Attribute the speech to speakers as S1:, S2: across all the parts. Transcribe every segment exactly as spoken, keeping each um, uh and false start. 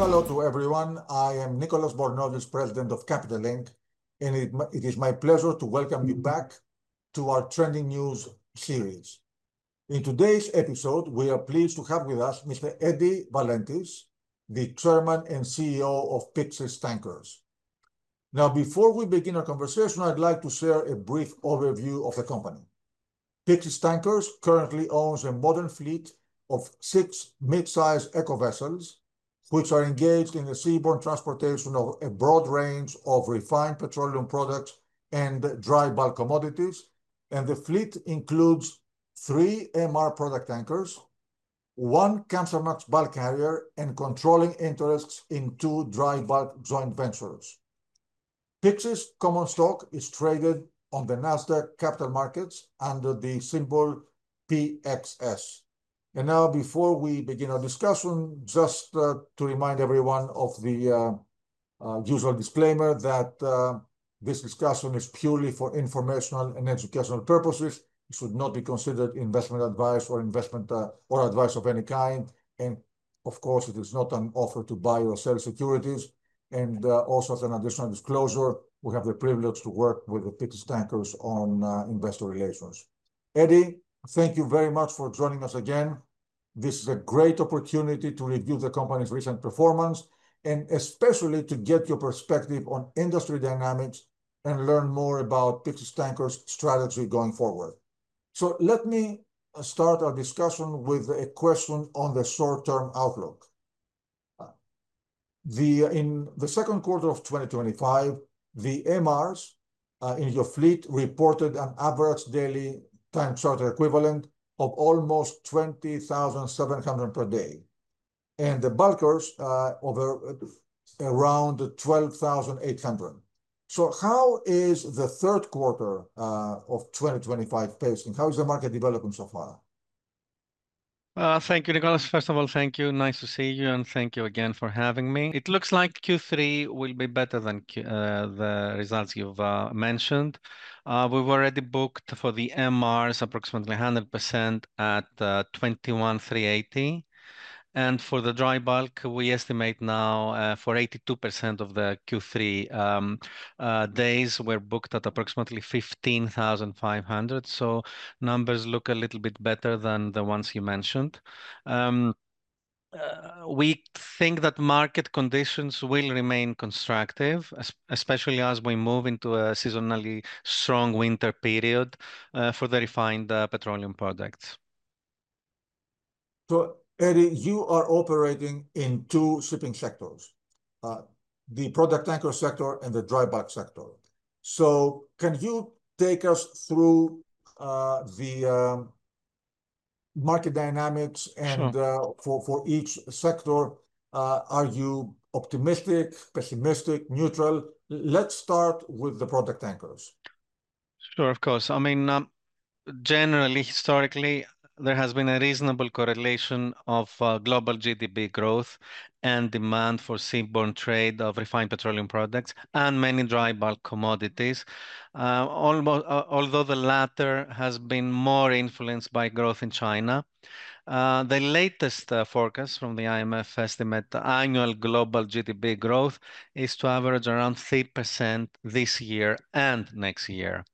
S1: hello to everyone. I am Nicholas Bornozis, President of Capital Link, and it, it is my pleasure to welcome you back to our Trending News series. In today's episode, we are pleased to have with us Mister Eddie Valentis, the Chairman and C E O of Pyxis Tankers. Now, before we begin our conversation, I'd like to share a brief overview of the company. Pyxis Tankers currently owns a modern fleet of six mid-size eco vessels, which are engaged in the seaborne transportation of a broad range of refined petroleum products and dry bulk commodities. And the fleet includes three M R product tankers, one Kamsarmax bulk carrier, and controlling interests in two dry bulk joint ventures. Pyxis common stock is traded on the Nasdaq capital markets under the symbol P X S. And now, before we begin our discussion, just uh, to remind everyone of the uh, uh, usual disclaimer that uh, this discussion is purely for informational and educational purposes. It should not be considered investment advice or investment uh, or advice of any kind. And of course, it is not an offer to buy or sell securities. And uh, also, as an additional disclosure, we have the privilege to work with the Pyxis Tankers on uh, investor relations. Eddie, thank you very much for joining us again. This is a great opportunity to review the company's recent performance and especially to get your perspective on industry dynamics and learn more about Pyxis Tankers' strategy going forward. So let me start our discussion with a question on the short-term outlook. The, in the second quarter of twenty twenty-five, the M Rs uh, in your fleet reported an average daily time charter equivalent of almost twenty thousand seven hundred per day, and the bulkers uh, over uh, around twelve thousand eight hundred. So how is the third quarter uh, of twenty twenty-five pacing? How is the market developing so far?
S2: Uh, thank you, Nicholas. First of all, thank you. Nice to see you, and thank you again for having me. It looks like Q three will be better than Q, uh, the results you've uh, mentioned. Uh, we've already booked for the M Rs approximately one hundred percent at uh, twenty-one thousand three hundred eighty. And for the dry bulk, we estimate now uh, for eighty-two percent of the Q three um, uh, days were booked at approximately fifteen thousand five hundred. So numbers look a little bit better than the ones you mentioned. Um, uh, we think that market conditions will remain constructive, especially as we move into a seasonally strong winter period uh, for the refined uh, petroleum products.
S1: So, Eddie, you are operating in two shipping sectors, uh, the product tanker sector and the dry bulk sector. So can you take us through uh, the um, market dynamics and
S2: Sure.
S1: uh, for, for each sector? Uh, are you optimistic, pessimistic, neutral? Let's start with the product tankers.
S2: Sure, of course. I mean, um, generally, historically, there has been a reasonable correlation of uh, global G D P growth and demand for seaborne trade of refined petroleum products and many dry bulk commodities. Uh, almost, uh, although the latter has been more influenced by growth in China. Uh, the latest uh, forecast from the I M F estimate the annual global G D P growth is to average around three percent this year and next year.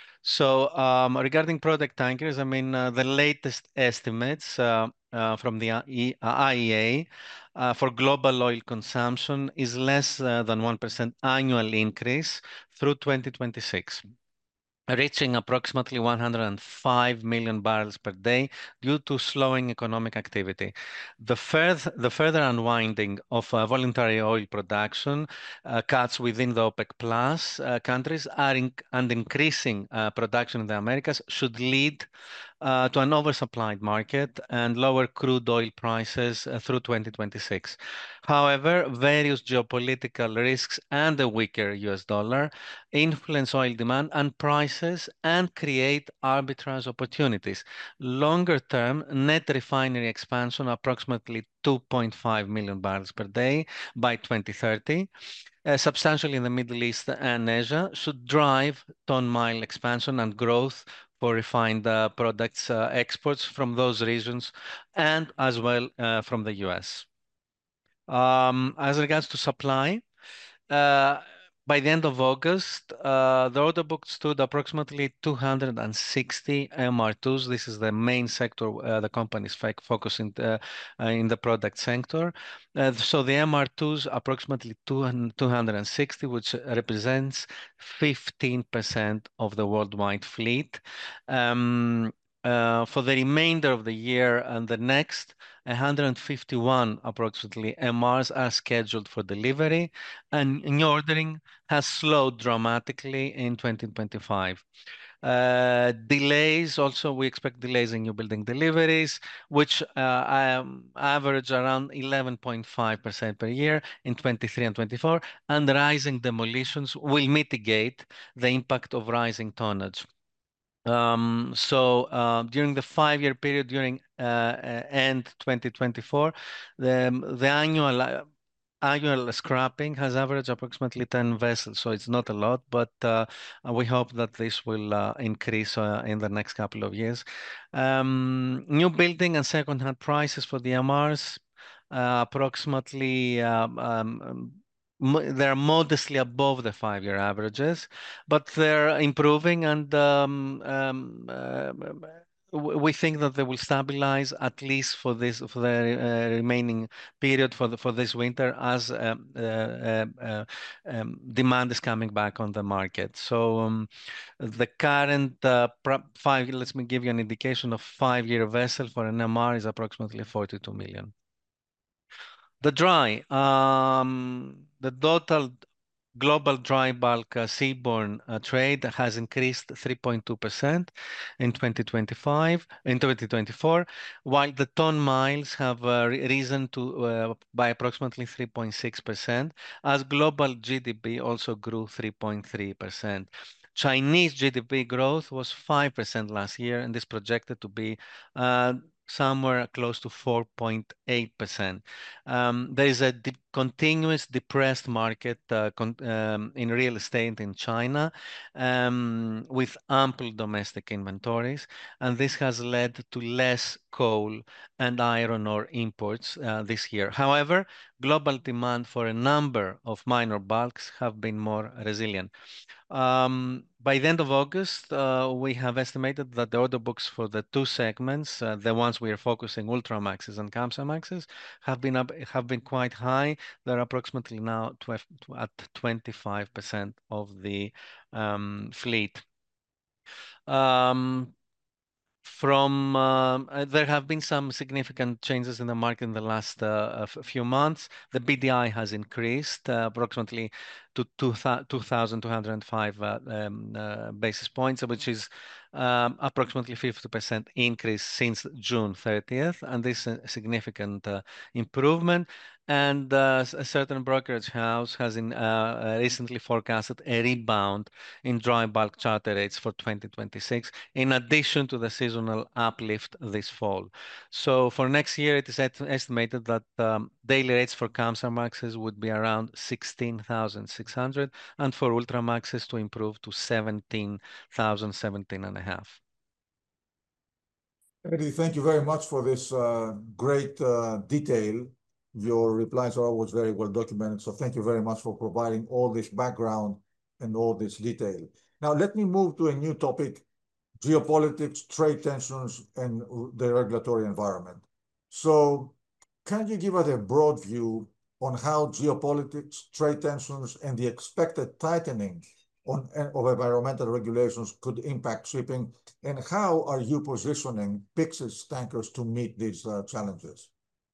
S2: So um, regarding product tankers, I mean, uh, the latest estimates uh, uh, from the I E A uh, for global oil consumption is less uh, than one percent annual increase through twenty twenty-six, reaching approximately one hundred five million barrels per day due to slowing economic activity. The, further, the further unwinding of uh, voluntary oil production uh, cuts within the OPEC Plus uh, countries are in, and increasing uh, production in the Americas should lead uh, to an oversupplied market and lower crude oil prices uh, through twenty twenty-six. However, various geopolitical risks and a weaker U S dollar influence oil demand and prices and create arbitrage opportunities. Longer term, net refinery expansion approximately two point five million barrels per day by twenty thirty. Uh, substantially in the Middle East and Asia should drive ton-mile expansion and growth for refined uh, products uh, exports from those regions and as well uh, from the U S. Um, as regards to supply, uh, by the end of August, uh, the order book stood approximately two hundred sixty M R twos. This is the main sector uh, the company is fac- focusing uh, uh, in the product sector. Uh, so the M R twos approximately two hundred sixty, which represents fifteen percent of the worldwide fleet. Um, uh, for the remainder of the year and the next, one hundred fifty-one approximately M Rs are scheduled for delivery, and new ordering has slowed dramatically in twenty twenty-five. Uh, delays also, we expect delays in new building deliveries, which uh, um, average around eleven point five percent per year in twenty-three and twenty-four, and rising demolitions will mitigate the impact of rising tonnage. Um, so uh, during the five-year period, during uh, uh, end twenty twenty-four, the, the annual uh, annual scrapping has averaged approximately ten vessels, so it's not a lot, but uh, we hope that this will uh, increase uh, in the next couple of years. Um, new building and second-hand prices for the M Rs, uh, approximately um, um, mo- they're modestly above the five-year averages, but they're improving, and um, um, uh, w- we think that they will stabilize at least for this for the uh, remaining period for the for this winter as um, uh, uh, uh, um, demand is coming back on the market. So um, the current uh, pro- five, let me give you an indication of five-year vessel for an M R is approximately forty-two million. The dry, um, the total global dry bulk uh, seaborne uh, trade has increased three point two percent in twenty twenty-five, in twenty twenty-four, while the ton miles have uh, re- risen to uh, by approximately three point six percent, as global G D P also grew three point three percent. Chinese G D P growth was five percent last year and is projected to be uh, somewhere close to four point eight percent. Um, there is a de continuous depressed market uh, con um, in real estate in China, um, with ample domestic inventories, and this has led to less coal and iron ore imports uh, this year. However, global demand for a number of minor bulks have been more resilient. Um, by the end of August, uh, we have estimated that the order books for the two segments, uh, the ones we are focusing, Ultramaxes and Kamsarmaxes, have been up, have been quite high. They're approximately now twelve, at twenty-five percent of the um, fleet. Um, from um, uh, There have been some significant changes in the market in the last uh, f- few months. The B D I has increased uh, approximately to two thousand two hundred five uh, um, uh, basis points, which is um, approximately fifty percent increase since June thirtieth, and this is a significant uh, improvement. And uh, s- a certain brokerage house has in, uh, uh, recently forecasted a rebound in dry bulk charter rates for twenty twenty-six, in addition to the seasonal uplift this fall. So for next year, it is et- estimated that um, daily rates for Kamsarmaxes would be around sixteen thousand six hundred, and for Ultramaxes to improve to seventeen thousand, seventeen and a half.
S1: Eddie, thank you very much for this uh, great uh, detail. Your replies are always very well documented, so thank you very much for providing all this background and all this detail. Now, let me move to a new topic: geopolitics, trade tensions, and the regulatory environment. So, can you give us a broad view on how geopolitics, trade tensions, and the expected tightening on, of environmental regulations could impact shipping, and how are you positioning Pyxis tankers to meet these uh, challenges?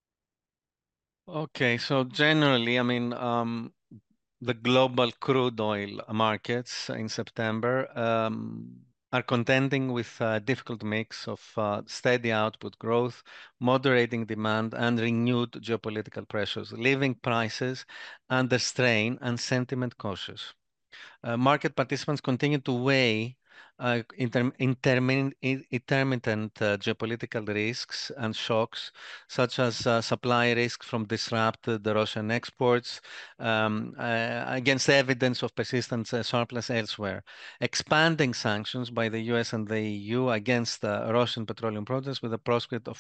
S2: Okay, so generally, I mean, um, the global crude oil markets in September um, are contending with a difficult mix of uh, steady output growth, moderating demand, and renewed geopolitical pressures, leaving prices under strain and sentiment cautious. Uh, market participants continue to weigh uh, inter intermin intermittent uh, geopolitical risks and shocks, such as uh, supply risk from disrupted Russian exports, um, uh, against evidence of persistent uh, surplus elsewhere. Expanding sanctions by the U S and the E U against uh, Russian petroleum products with the prospect of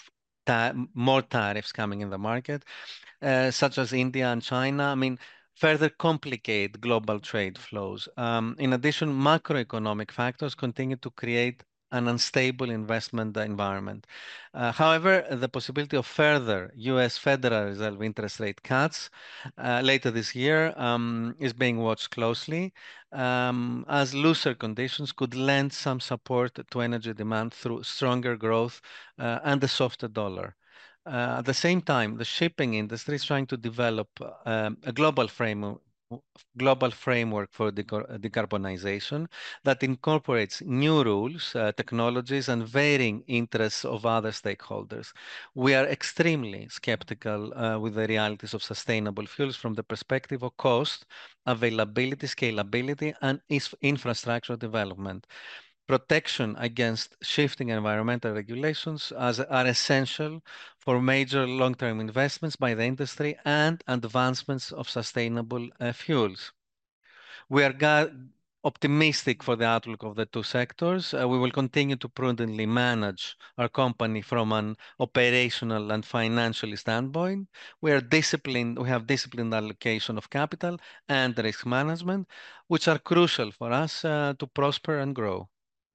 S2: ta more tariffs coming in the market, uh, such as India and China, I mean, further complicate global trade flows. Um, in addition, macroeconomic factors continue to create an unstable investment environment. Uh, however, the possibility of further U S Federal Reserve interest rate cuts uh, later this year um, is being watched closely, um, as looser conditions could lend some support to energy demand through stronger growth uh, and a softer dollar. Uh, at the same time, the shipping industry is trying to develop um, a global framework global framework for decarbonization that incorporates new rules, uh, technologies, and varying interests of other stakeholders. We are extremely skeptical uh, with the realities of sustainable fuels from the perspective of cost, availability, scalability, and infrastructure development. Protection against shifting environmental regulations as, are essential for major long-term investments by the industry and advancements of sustainable uh, fuels. We are optimistic for the outlook of the two sectors. Uh, we will continue to prudently manage our company from an operational and financial standpoint. We are disciplined, we have disciplined allocation of capital and risk management, which are crucial for us uh, to prosper and grow.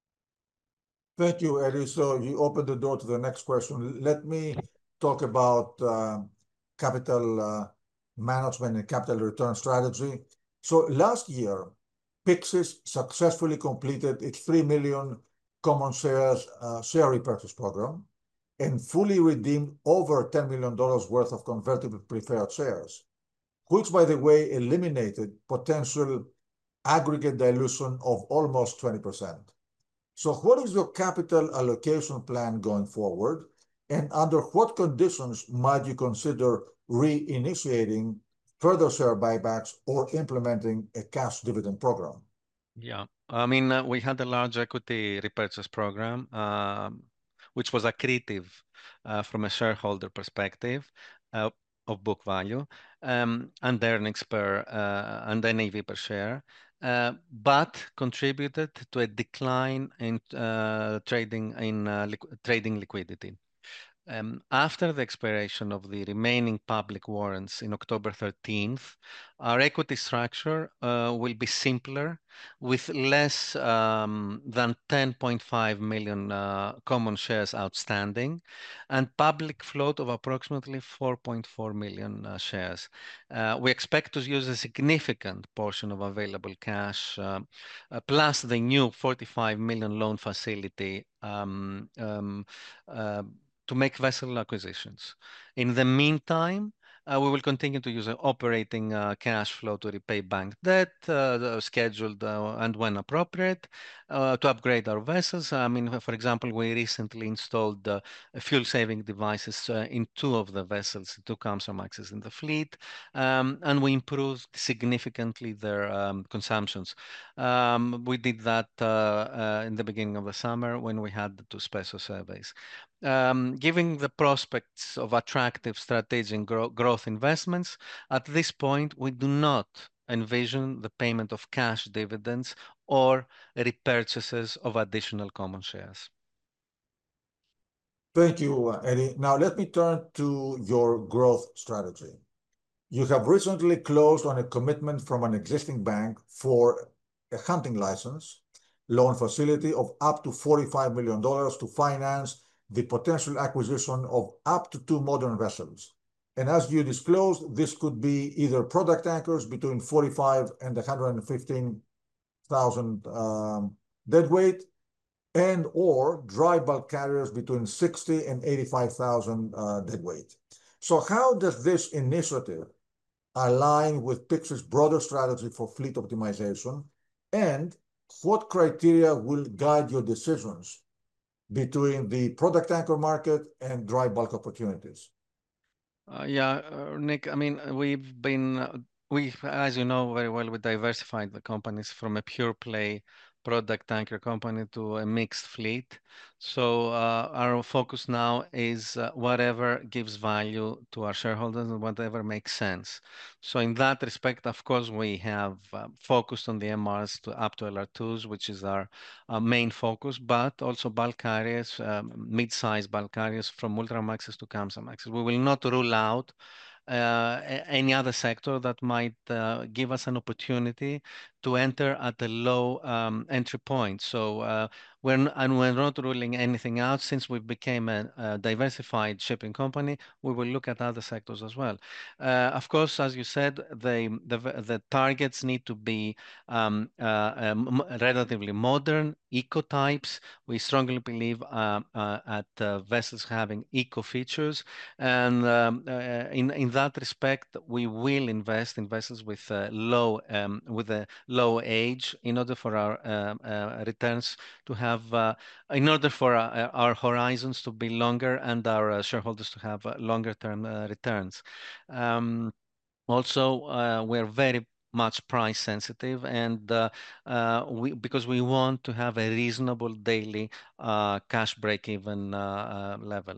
S1: Thank you, Eddie. So you opened the door to the next question. Let me talk about uh, capital uh, management and capital return strategy. So last year, Pyxis successfully completed its three million common shares uh, share repurchase program and fully redeemed over ten million dollars worth of convertible preferred shares, which, by the way, eliminated potential aggregate dilution of almost twenty percent. So what is your capital allocation plan going forward? And under what conditions might you consider reinitiating further share buybacks or implementing a cash dividend program?
S2: Yeah, I mean, uh, we had a large equity repurchase program, um, which was accretive uh, from a shareholder perspective uh, of book value um, and earnings per uh, and N A V per share, uh, but contributed to a decline in uh, trading in uh, liqu trading liquidity. Um, after the expiration of the remaining public warrants in October thirteenth, our equity structure uh, will be simpler with less um, than ten point five million uh, common shares outstanding and public float of approximately four point four million uh, shares. Uh, we expect to use a significant portion of available cash uh, uh, plus the new forty-five million loan facility um, um, uh, to make vessel acquisitions. In the meantime, uh, we will continue to use uh, operating uh, cash flow to repay bank debt, uh, scheduled uh, and when appropriate, uh, to upgrade our vessels. I mean, for example, we recently installed uh, fuel-saving devices uh, in two of the vessels, two Kamsarmaxes in the fleet, um, and we improved significantly their um, consumptions. Um, we did that uh, uh, in the beginning of the summer when we had the two special surveys. Um, given the prospects of attractive strategic gro growth investments, at this point, we do not envision the payment of cash dividends or repurchases of additional common shares.
S1: Thank you, Eddie. Now let me turn to your growth strategy. You have recently closed on a commitment from an existing bank for a hunting license loan facility of up to forty-five million dollars to finance the potential acquisition of up to two modern vessels. And as you disclosed, this could be either product tankers between forty-five and one hundred fifteen thousand um, deadweight, and or dry bulk carriers between sixty and eighty-five thousand uh, deadweight. So how does this initiative align with Pyxis' broader strategy for fleet optimization, and what criteria will guide your decisions between the product tanker market and dry bulk opportunities?
S2: Uh, yeah, uh, Nick, I mean, we've been uh, We, as you know very well, we diversified the companies from a pure play product tanker company to a mixed fleet. So uh, our focus now is uh, whatever gives value to our shareholders and whatever makes sense. So in that respect, of course, we have uh, focused on the M Rs to up to L R twos, which is our uh, main focus, but also bulk carriers, um, mid-sized bulk carriers from Ultramaxes to Kamsarmaxes. We will not rule out uh, any other sector that might uh, give us an opportunity to enter at a low um, entry point. So uh, we're n- and we're not ruling anything out. Since we became a, a diversified shipping company, we will look at other sectors as well. Uh, of course, as you said, the the, the targets need to be um, uh, um, relatively modern, eco types. We strongly believe uh, uh, at uh, vessels having eco features, and um, uh, in in that respect, we will invest in vessels with uh, low um, with a low age in order for our uh, uh, returns to have, uh, in order for our, our horizons to be longer and our uh, shareholders to have uh, longer term uh, returns. Um, also, uh, we're very much price sensitive, and uh, uh, we because we want to have a reasonable daily uh, cash break-even uh, uh, level.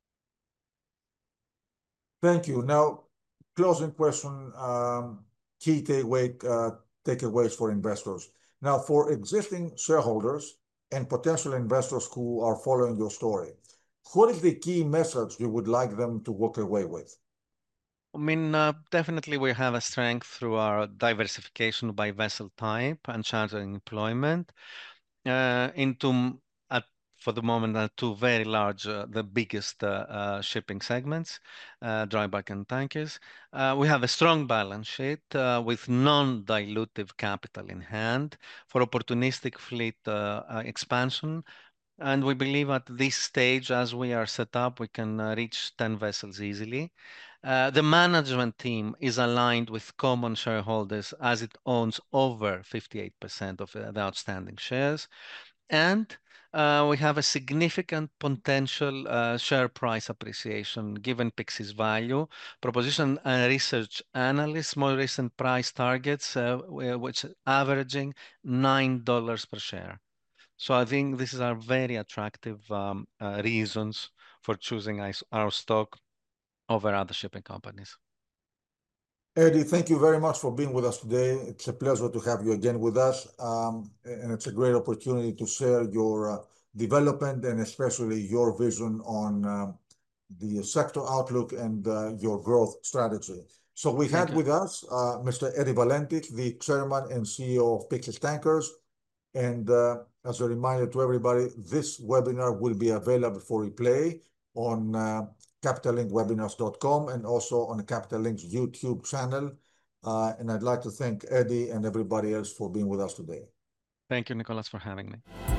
S1: Thank you. Now, closing question, um, key takeaway, uh, takeaways for investors. Now, for existing shareholders and potential investors who are following your story, what is the key message you would like them to walk away with?
S2: I mean, uh, definitely we have a strength through our diversification by vessel type and chartering employment uh, into, at, for the moment, uh, two very large, uh, the biggest uh, uh, shipping segments, uh, dry bulk and tankers. Uh, we have a strong balance sheet uh, with non-dilutive capital in hand for opportunistic fleet uh, uh, expansion. And we believe at this stage, as we are set up, we can uh, reach ten vessels easily. Uh, the management team is aligned with common shareholders as it owns over fifty-eight percent of uh, the outstanding shares. And uh, we have a significant potential uh, share price appreciation given Pyxis value. Proposition and research analysts, more recent price targets, uh, which are averaging nine dollars per share. So I think these are very attractive um, uh, reasons for choosing our stock over other shipping companies.
S1: Eddie, thank you very much for being with us today. It's a pleasure to have you again with us, um, and it's a great opportunity to share your uh, development and especially your vision on um, the sector outlook and uh, your growth strategy. So we
S2: Thank
S1: had
S2: you.
S1: with us uh, Mister Eddie Valentic, the chairman and C E O of Pyxis Tankers. And uh, as a reminder to everybody, this webinar will be available for replay on uh, capital link webinars dot com and also on Capital Link's YouTube channel. Uh, and I'd like to thank Eddie and everybody else for being with us today.
S2: Thank you, Nicholas, for having me.